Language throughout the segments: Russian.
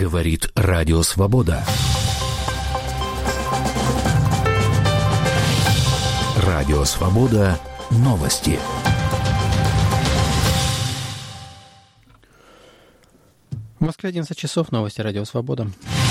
Говорит Радио Свобода. Радио Свобода. Новости. В Москве 11 часов. Новости Радио Свобода.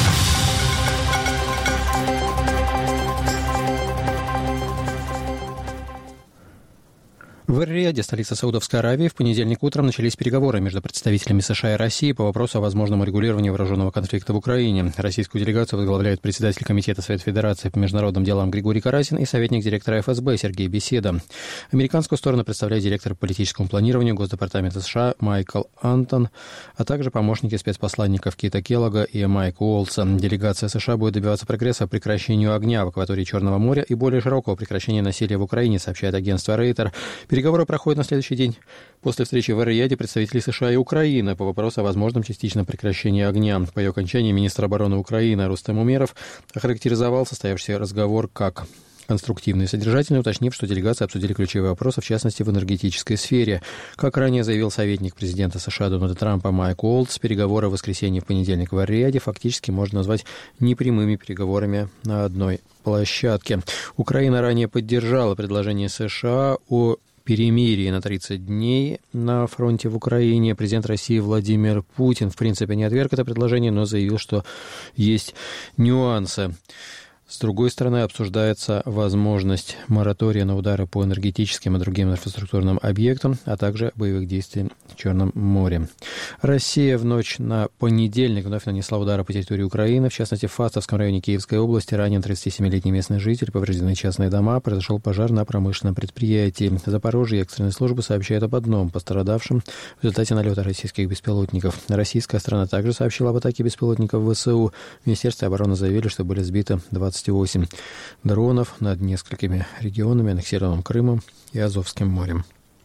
В Эр-Рияде, столице Саудовской Аравии, в понедельник утром начались переговоры между представителями США и России по вопросу о возможном урегулировании вооруженного конфликта в Украине. Российскую делегацию возглавляют председатель Комитета Совета Федерации по международным делам Григорий Карасин и советник директора ФСБ Сергей Беседа. Американскую сторону представляет директор по политическому планированию Госдепартамента США Майкл Антон, а также помощники спецпосланников Кита Келлога и Майка Уолтса. Делегация США будет добиваться прогресса по прекращению огня в акватории Черного моря и более широкого прекращения насилия в Украине, сообщает агентство Рейтер. Переговоры проходят на следующий день после встречи в Эр-Рияде представителей США и Украины по вопросу о возможном частичном прекращении огня. По ее окончании министр обороны Украины Рустем Умеров охарактеризовал состоявшийся разговор как конструктивный и содержательный, уточнив, что делегации обсудили ключевые вопросы, в частности, в энергетической сфере. Как ранее заявил советник президента США Дональда Трампа Майк Уолтс, переговоры в воскресенье и в понедельник в Эр-Рияде фактически можно назвать непрямыми переговорами на одной площадке. Украина ранее поддержала предложение США о перемирии на 30 дней на фронте в Украине. Президент России Владимир Путин, в принципе, не отверг это предложение, но заявил, что есть нюансы. С другой стороны, обсуждается возможность моратория на удары по энергетическим и другим инфраструктурным объектам, а также боевых действий в Черном море. Россия в ночь на понедельник вновь нанесла удары по территории Украины. В частности, в Фастовском районе Киевской области ранен 37-летний местный житель, повреждены частные дома, произошел пожар на промышленном предприятии. Запорожье экстренные службы сообщают об одном пострадавшем в результате налета российских беспилотников. Российская сторона также сообщила об атаке беспилотников ВСУ. В Министерстве обороны заявили, что были сбиты 28 дронов над несколькими регионами, аннексированным Крымом и Азовским морем.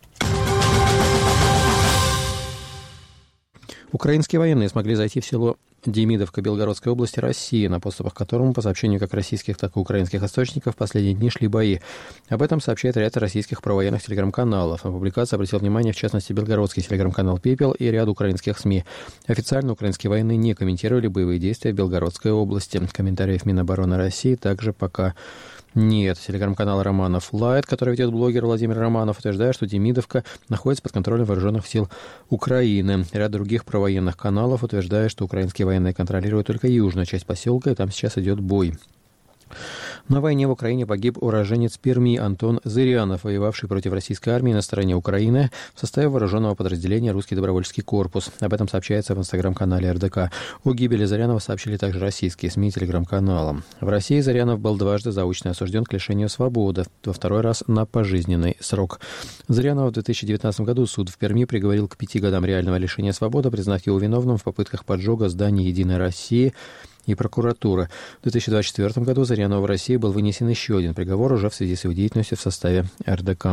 Украинские военные смогли зайти в село Демидовка Белгородской области России, на подступах к которому, по сообщению как российских, так и украинских источников, в последние дни шли бои. Об этом сообщает ряд российских провоенных телеграм-каналов. На публикацию обратил внимание, в частности, белгородский телеграм-канал «Пепел» и ряд украинских СМИ. Официально украинские военные не комментировали боевые действия в Белгородской области. Комментариев Минобороны России также пока нет. Телеграм-канал «Романов Лайт», который ведет блогер Владимир Романов, утверждает, что Демидовка находится под контролем вооруженных сил Украины. Ряд других провоенных каналов утверждает, что украинские военные контролируют только южную часть поселка, и там сейчас идет бой. На войне в Украине погиб уроженец Перми Антон Зырянов, воевавший против российской армии на стороне Украины в составе вооруженного подразделения «Русский добровольческий корпус». Об этом сообщается в инстаграм-канале РДК. О гибели Зырянова сообщили также российские СМИ и телеграм-каналы. В России Зырянов был дважды заочно осужден к лишению свободы, во второй раз на пожизненный срок. Зырянова в 2019 году суд в Перми приговорил к 5 годам реального лишения свободы, признав его виновным в попытках поджога здания «Единой России» и прокуратуры. В 2024 году Зырянову в России был вынесен еще один приговор уже в связи с его деятельностью в составе РДК.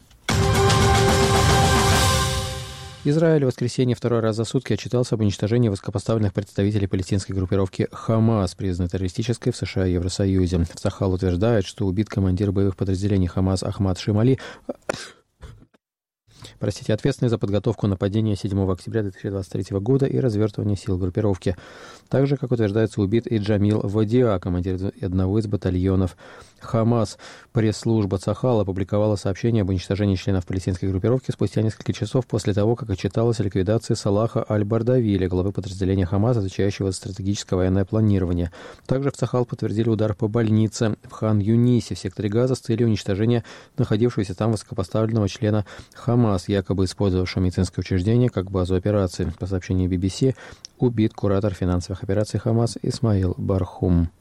Израиль в воскресенье второй раз за сутки отчитался об уничтожении высокопоставленных представителей палестинской группировки «Хамас», признанной террористической в США и Евросоюзе. Сахал утверждает, что убит командир боевых подразделений «Хамас» Ахмад Шимали, ответственный за подготовку нападения 7 октября 2023 года и развертывание сил группировки. Также, как утверждается, убит и Джамил Вадиа, командир одного из батальонов «Хамас». Пресс-служба Цахала опубликовала сообщение об уничтожении членов палестинской группировки спустя несколько часов после того, как отчиталась о ликвидации Салаха Аль-Бардавиля, главы подразделения «Хамас», отвечающего за стратегическое военное планирование. Также в Цахал подтвердили удар по больнице в Хан-Юнисе в секторе Газа с целью уничтожения находившегося там высокопоставленного члена «Хамас», якобы использовавшего медицинское учреждение как базу операций. По сообщению BBC, убит куратор финансовых операций «Хамас» Исмаил Бархум.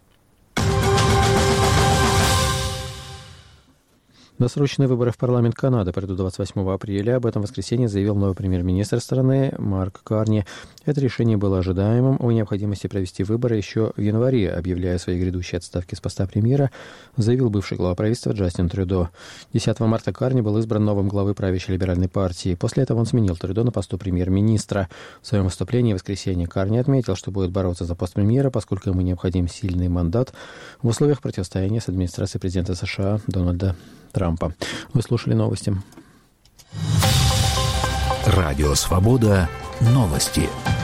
Досрочные выборы в парламент Канады пройдут 28 апреля. Об этом в воскресенье заявил новый премьер-министр страны Марк Карни. Это решение было ожидаемым. О необходимости провести выборы еще в январе, объявляя о своей грядущей отставке с поста премьера, заявил бывший глава правительства Джастин Трюдо. 10 марта Карни был избран новым главой правящей либеральной партии. После этого он сменил Трюдо на посту премьер-министра. В своем выступлении в воскресенье Карни отметил, что будет бороться за пост премьера, поскольку ему необходим сильный мандат в условиях противостояния с администрацией президента США Дональда Трампа. Вы слушали новости. Радио Свобода. Новости.